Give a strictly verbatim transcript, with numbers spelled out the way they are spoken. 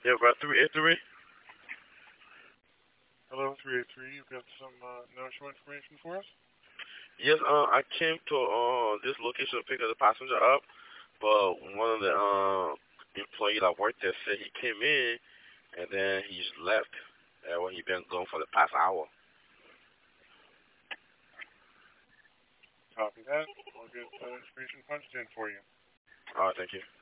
Yeah, about three eight three. Hello, three eight three. You've got some uh, no-show information for us? Yes, uh, I came to uh this location to pick up the passenger up, but one of the uh employee that worked there said he came in and then he just left. Uh, when he been gone for the past hour. Copy that. We'll get uh, information punched in for you. All right, thank you.